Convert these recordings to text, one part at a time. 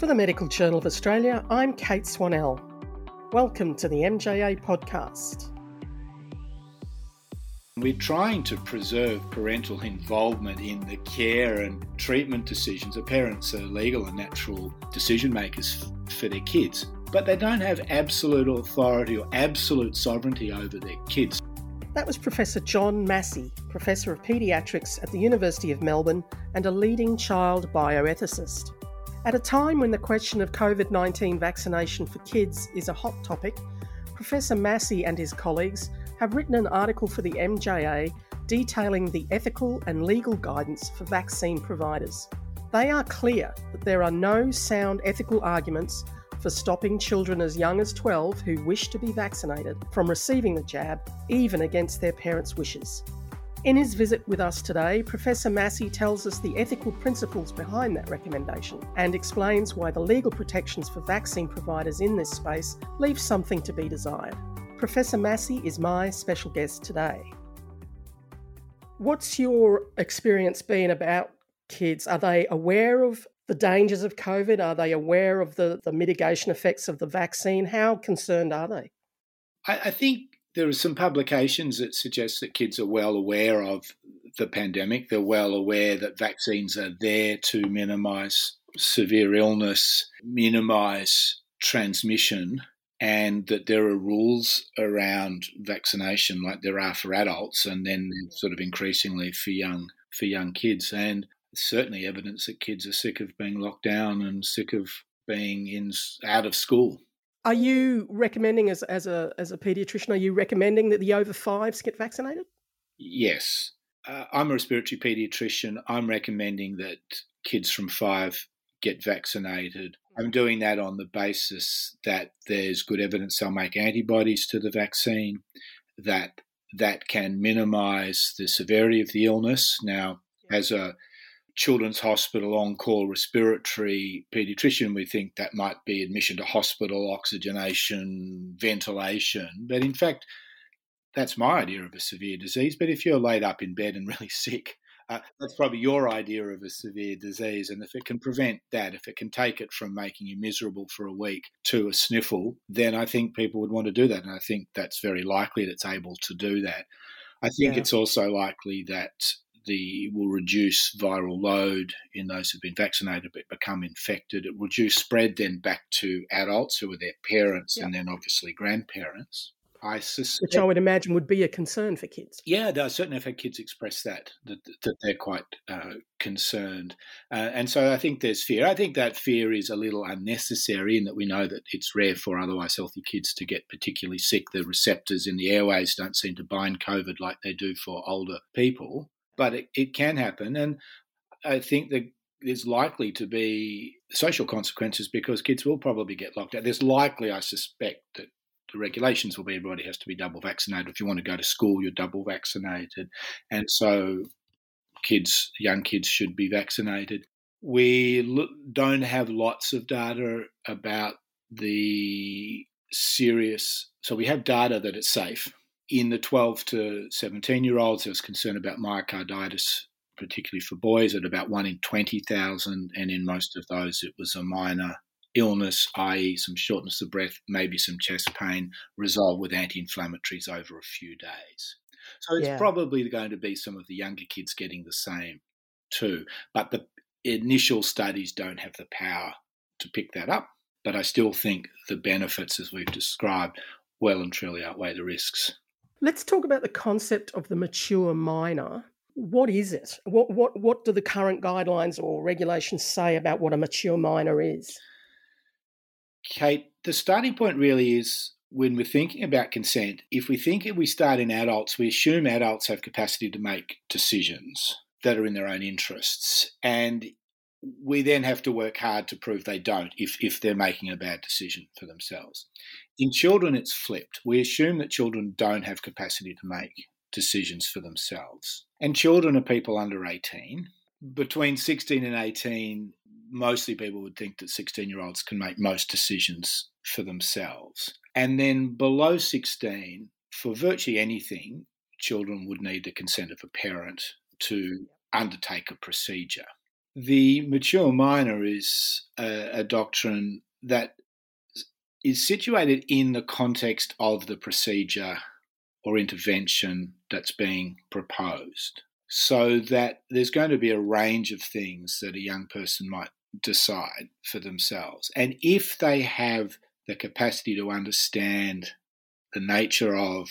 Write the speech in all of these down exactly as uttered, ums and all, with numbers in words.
For the Medical Journal of Australia, I'm Kate Swanell. Welcome to the M J A podcast. We're trying to preserve parental involvement in the care and treatment decisions. The parents are legal and natural decision makers f- for their kids, but they don't have absolute authority or absolute sovereignty over their kids. That was Professor John Massie, Professor of Paediatrics at the University of Melbourne and a leading child bioethicist. At a time when the question of covid nineteen vaccination for kids is a hot topic, Professor Massie and his colleagues have written an article for the M J A detailing the ethical and legal guidance for vaccine providers. They are clear that there are no sound ethical arguments for stopping children as young as twelve who wish to be vaccinated from receiving the jab, even against their parents' wishes. In his visit with us today, Professor Massie tells us the ethical principles behind that recommendation and explains why the legal protections for vaccine providers in this space leave something to be desired. Professor Massie is my special guest today. What's your experience been about kids? Are they aware of the dangers of COVID? Are they aware of the, the mitigation effects of the vaccine? How concerned are they? I, I think there are some publications that suggest that kids are well aware of the pandemic. They're well aware that vaccines are there to minimise severe illness, minimise transmission, and that there are rules around vaccination like there are for adults and then sort of increasingly for young for young kids. And certainly evidence that kids are sick of being locked down and sick of being in out of school. Are you recommending, as as a as a paediatrician, are you recommending that the over fives get vaccinated? Yes. Uh, I'm a respiratory paediatrician. I'm recommending that kids from five get vaccinated. I'm doing that on the basis that there's good evidence they'll make antibodies to the vaccine, that that can minimise the severity of the illness. Now, as a Children's Hospital on-call respiratory paediatrician, we think that might be admission to hospital, oxygenation, ventilation. But in fact, that's my idea of a severe disease. But if you're laid up in bed and really sick, uh, that's probably your idea of a severe disease. And if it can prevent that, if it can take it from making you miserable for a week to a sniffle, then I think people would want to do that. And I think that's very likely that it's able to do that. I think yeah. It's also likely that the will reduce viral load in those who've been vaccinated but become infected. It will reduce spread then back to adults who are their parents yep. and then obviously grandparents. I suspect, Which I would imagine would be a concern for kids. Yeah, I certainly have had kids express that, that, that they're quite uh, concerned. Uh, and so I think there's fear. I think that fear is a little unnecessary in that we know that it's rare for otherwise healthy kids to get particularly sick. The receptors in the airways don't seem to bind COVID like they do for older people. But it, it can happen, and I think that there's likely to be social consequences because kids will probably get locked out. There's likely, I suspect, that the regulations will be everybody has to be double vaccinated. If you want to go to school, you're double vaccinated. And so kids, young kids should be vaccinated. We look, don't have lots of data about the serious, so we have data that it's safe. In the twelve to seventeen-year-olds, there was concern about myocarditis, particularly for boys, at about one in twenty thousand, and in most of those it was a minor illness, that is some shortness of breath, maybe some chest pain, resolved with anti-inflammatories over a few days. So it's yeah. probably going to be some of the younger kids getting the same too. But the initial studies don't have the power to pick that up. But I still think the benefits, as we've described, well and truly outweigh the risks. Let's talk about the concept of the mature minor. What is it? What what what do the current guidelines or regulations say about what a mature minor is? Kate, the starting point really is when we're thinking about consent, if we think if we start in adults, we assume adults have capacity to make decisions that are in their own interests. And we then have to work hard to prove they don't if, if they're making a bad decision for themselves. In children, it's flipped. We assume that children don't have capacity to make decisions for themselves. And children are people under eighteen. Between sixteen and eighteen, mostly people would think that sixteen-year-olds can make most decisions for themselves. And then below sixteen, for virtually anything, children would need the consent of a parent to undertake a procedure. The mature minor is a, a doctrine that is situated in the context of the procedure or intervention that's being proposed, so that there's going to be a range of things that a young person might decide for themselves. And if they have the capacity to understand the nature of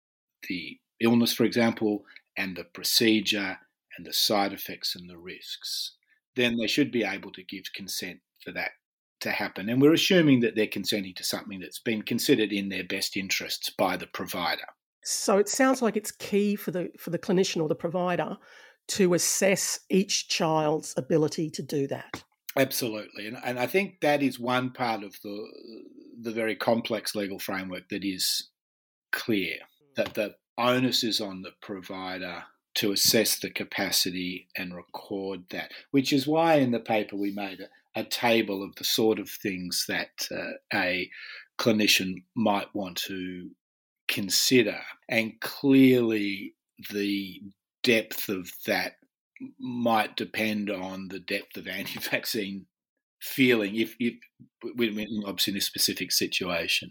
the illness, for example, and the procedure and the side effects and the risks, then they should be able to give consent for that to happen. And we're assuming that they're consenting to something that's been considered in their best interests by the provider. So it sounds like it's key for the for the clinician or the provider to assess each child's ability to do that. Absolutely. And, and I think that is one part of the the very complex legal framework that is clear, that the onus is on the provider to assess the capacity and record that, which is why in the paper we made a, a table of the sort of things that uh, a clinician might want to consider. And clearly the depth of that might depend on the depth of anti-vaccine feeling, if, if obviously in this specific situation.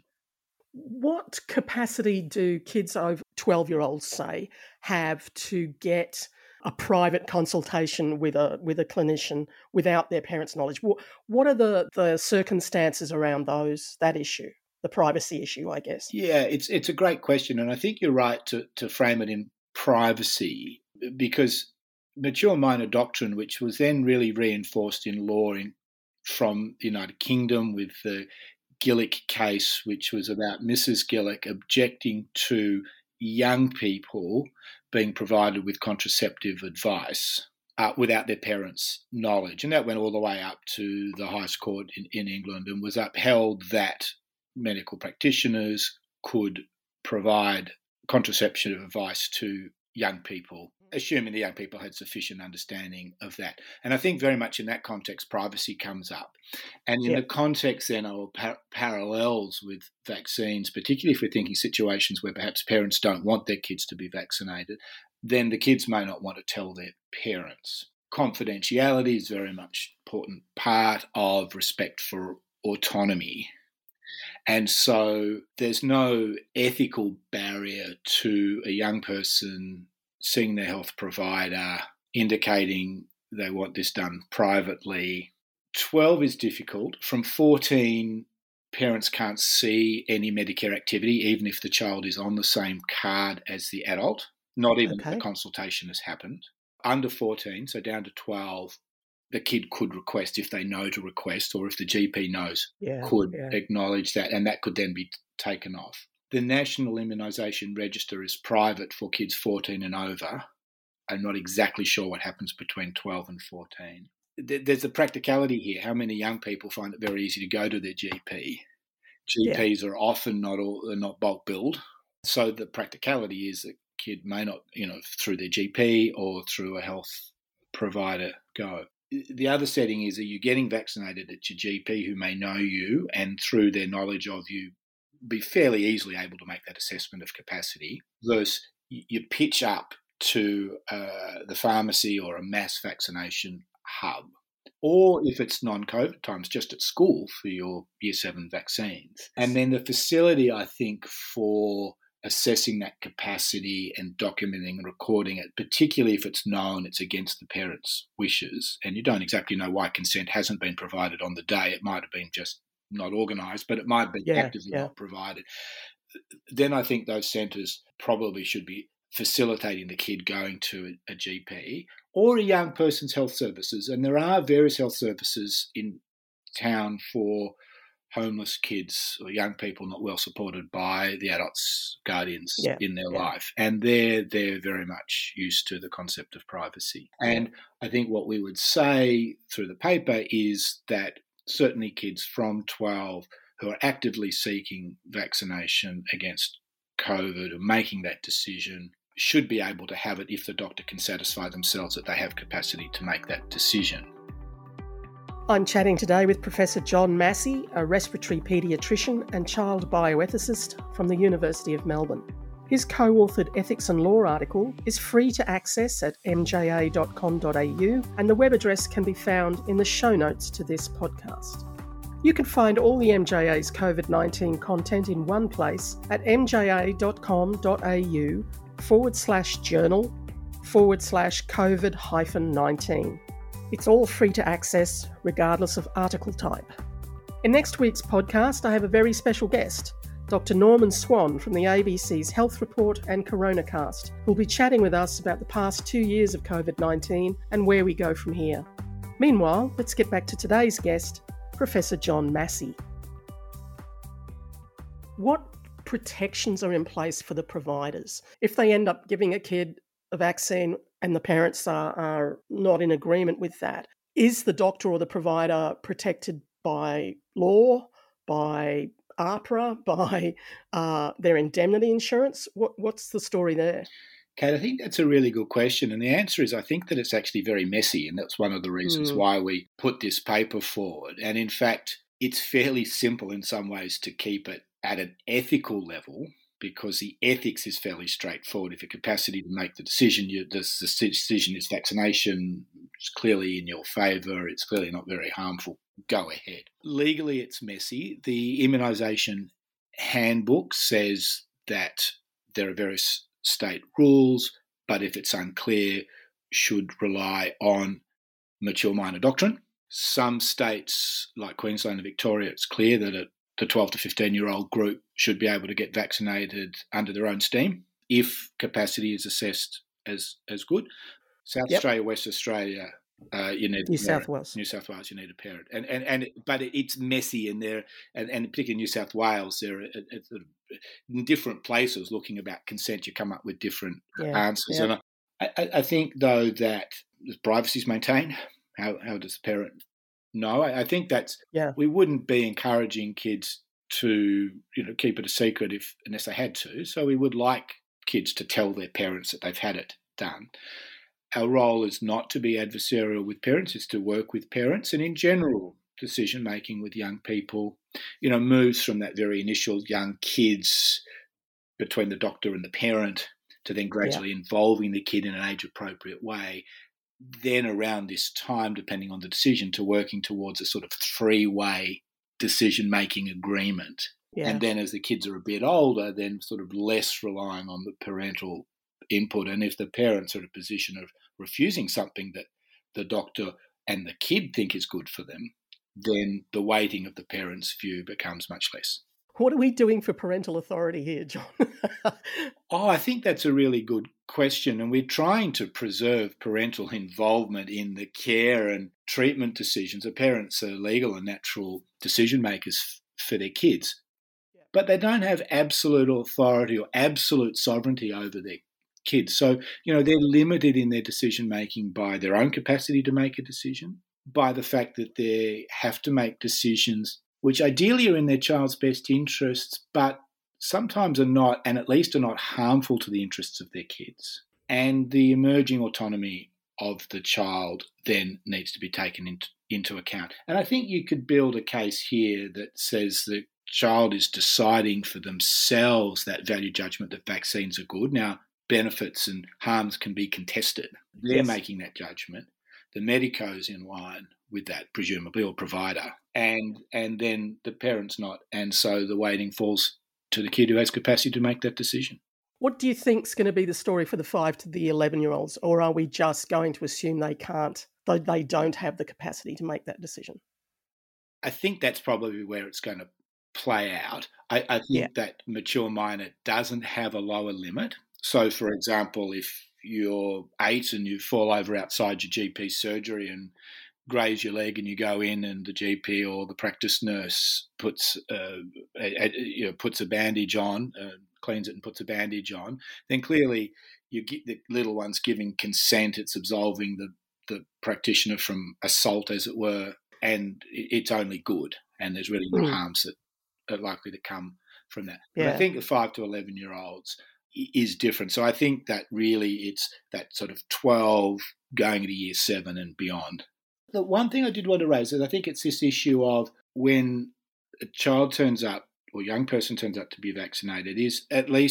What capacity do kids over twelve-year-olds, say, have to get a private consultation with a with a clinician without their parents' knowledge? What, what are the, the circumstances around those that issue, the privacy issue, I guess? Yeah, it's it's a great question, and I think you're right to, to frame it in privacy, because mature minor doctrine, which was then really reinforced in law in, from the United Kingdom with the Gillick case, which was about Missus Gillick objecting to young people being provided with contraceptive advice uh, without their parents' knowledge. And that went all the way up to the highest court in, in England and was upheld that medical practitioners could provide contraceptive advice to young people, assuming the young people had sufficient understanding of that. And I think very much in that context, privacy comes up. And in yep. the context then of par- parallels with vaccines, particularly if we're thinking situations where perhaps parents don't want their kids to be vaccinated, then the kids may not want to tell their parents. Confidentiality is very much an important part of respect for autonomy. And so there's no ethical barrier to a young person seeing their health provider, indicating they want this done privately. twelve is difficult. From fourteen, parents can't see any Medicare activity, even if the child is on the same card as the adult, not even okay. if the consultation has happened. Under fourteen, so down to twelve, the kid could request if they know to request, or if the G P knows, yeah, could yeah. acknowledge that, and that could then be taken off. The National Immunisation Register is private for kids fourteen and over. I'm not exactly sure what happens between twelve and fourteen. There's a practicality here. How many young people find it very easy to go to their G P? G Ps yeah. are often not all, are not bulk billed. So the practicality is that kid may not, you know, through their G P or through a health provider go. The other setting is, are you getting vaccinated at your G P who may know you and through their knowledge of you be fairly easily able to make that assessment of capacity, versus you pitch up to uh, the pharmacy or a mass vaccination hub, or if it's non-COVID times, just at school for your year seven vaccines. And then the facility, I think, for assessing that capacity and documenting and recording it, particularly if it's known it's against the parents' wishes, and you don't exactly know why consent hasn't been provided on the day. It might have been just not organised, but it might be yeah, actively yeah. not provided. Then I think those centres probably should be facilitating the kid going to a, a G P or a young person's health services. And there are various health services in town for homeless kids or young people not well supported by the adults, guardians yeah, in their yeah. life. And they're, they're very much used to the concept of privacy. And I think what we would say through the paper is that certainly kids from twelve who are actively seeking vaccination against COVID or making that decision should be able to have it if the doctor can satisfy themselves that they have capacity to make that decision. I'm chatting today with Professor John Massey, a respiratory paediatrician and child bioethicist from the University of Melbourne. His co-authored ethics and law article is free to access at m j a dot com dot a u, and the web address can be found in the show notes to this podcast. You can find all the M J A's COVID nineteen content in one place at m j a dot com dot a u forward slash journal forward slash COVID hyphen nineteen. It's all free to access, regardless of article type. In next week's podcast, I have a very special guest, Doctor Norman Swan from the A B C's Health Report and Coronacast, who'll be chatting with us about the past two years of COVID nineteen and where we go from here. Meanwhile, let's get back to today's guest, Professor John Massey. What protections are in place for the providers if they end up giving a kid a vaccine and the parents are, are not in agreement with that? Is the doctor or the provider protected by law, by AHPRA, by uh, their indemnity insurance? What, what's the story there? Kate, I think that's a really good question. And the answer is I think that it's actually very messy. And that's one of the reasons mm. why we put this paper forward. And in fact, it's fairly simple in some ways to keep it at an ethical level, because the ethics is fairly straightforward. If a capacity to make the decision, you, the, the decision is vaccination, it's clearly in your favour, it's clearly not very harmful, go ahead. Legally, it's messy. The immunisation handbook says that there are various state rules, but if it's unclear, should rely on mature minor doctrine. Some states, like Queensland and Victoria, it's clear that a the twelve to fifteen-year-old group should be able to get vaccinated under their own steam if capacity is assessed as as good. South yep. Australia, West Australia, uh, you need New South Wales. New South Wales, you need a parent, and and and but it's messy in there, and, and particularly New South Wales, there are in different places looking about consent. You come up with different yeah. answers, yeah. and I, I think though that privacy is maintained. How how does the parent? No, I think that's yeah. we wouldn't be encouraging kids to, you know, keep it a secret if unless they had to. So we would like kids to tell their parents that they've had it done. Our role is not to be adversarial with parents; it's to work with parents, and in general, decision making with young people, you know, moves from that very initial young kids between the doctor and the parent to then gradually yeah. involving the kid in an age appropriate way. Then around this time, depending on the decision, to working towards a sort of three-way decision-making agreement. Yeah. And then as the kids are a bit older, then sort of less relying on the parental input. And if the parents are in a position of refusing something that the doctor and the kid think is good for them, then the weighting of the parents' view becomes much less. What are we doing for parental authority here, John? oh, I think that's a really good question. And we're trying to preserve parental involvement in the care and treatment decisions. The parents are legal and natural decision makers for their kids. Yeah. But they don't have absolute authority or absolute sovereignty over their kids. So, you know, they're limited in their decision making by their own capacity to make a decision, by the fact that they have to make decisions which ideally are in their child's best interests, but sometimes are not, and at least are not harmful to the interests of their kids. And the emerging autonomy of the child then needs to be taken into, into account. And I think you could build a case here that says the child is deciding for themselves that value judgment that vaccines are good. Now, benefits and harms can be contested. They're yes. making that judgment. The medico's in line with that, presumably, or provider, and and then the parent's not. And so the weighting falls to the kid who has capacity to make that decision. What do you think's going to be the story for the five to the eleven-year-olds, or are we just going to assume they can't, though they don't have the capacity to make that decision? I think that's probably where it's going to play out. I, I think yeah. that mature minor doesn't have a lower limit. So, for example, if you're eight and you fall over outside your G P surgery and graze your leg and you go in and the G P or the practice nurse puts uh, a, a, you know, puts a bandage on, uh, cleans it and puts a bandage on, then clearly you get the little one's giving consent. It's absolving the, the practitioner from assault, as it were, and it's only good. And there's really no mm. harms that are likely to come from that. Yeah. But I think the five to eleven-year-olds is different. So I think that really it's that sort of twelve going into year seven and beyond. The one thing I did want to raise is I think it's this issue of when a child turns up or young person turns up to be vaccinated is at least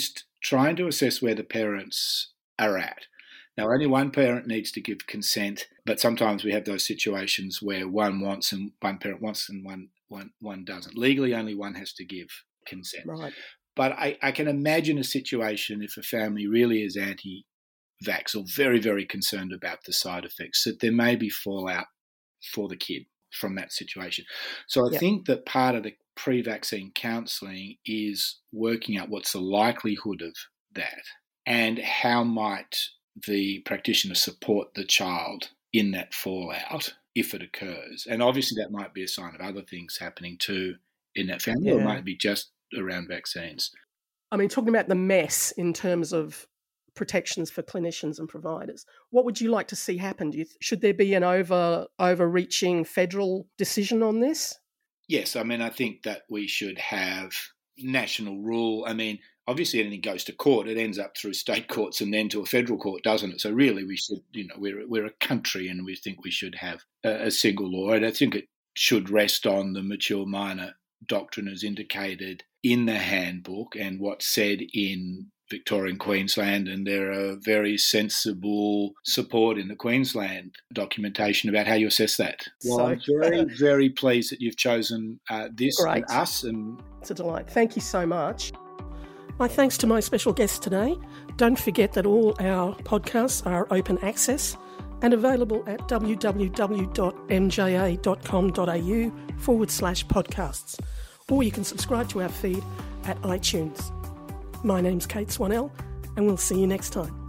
trying to assess where the parents are at. Now, only one parent needs to give consent, but sometimes we have those situations where one wants and one parent wants and one one one doesn't. Legally, only one has to give consent. Right. But I, I can imagine a situation if a family really is anti-vax or very, very concerned about the side effects, that there may be fallout for the kid from that situation. So I Yep. think that part of the pre-vaccine counselling is working out what's the likelihood of that and how might the practitioner support the child in that fallout if it occurs. And obviously that might be a sign of other things happening too in that family, or it Yeah. might be just around vaccines. I mean, talking about the mess in terms of protections for clinicians and providers, what would you like to see happen? Do you th- should there be an over overreaching federal decision on this? Yes, I mean, I think that we should have national rule. I mean, obviously anything goes to court, it ends up through state courts and then to a federal court, doesn't it? So really we should, you know, we're, we're a country and we think we should have a, a single law. And I think it should rest on the mature minor doctrine as indicated in the handbook and what's said in Victorian Queensland, and there are very sensible support in the Queensland documentation about how you assess that. Well, So- I'm very, very pleased that you've chosen uh, this Great. and us. And It's a delight. Thank you so much. My thanks to my special guest today. Don't forget that all our podcasts are open access and available at www.mja.com.au forward slash podcasts. Or you can subscribe to our feed at iTunes. My name's Kate Swanell, and we'll see you next time.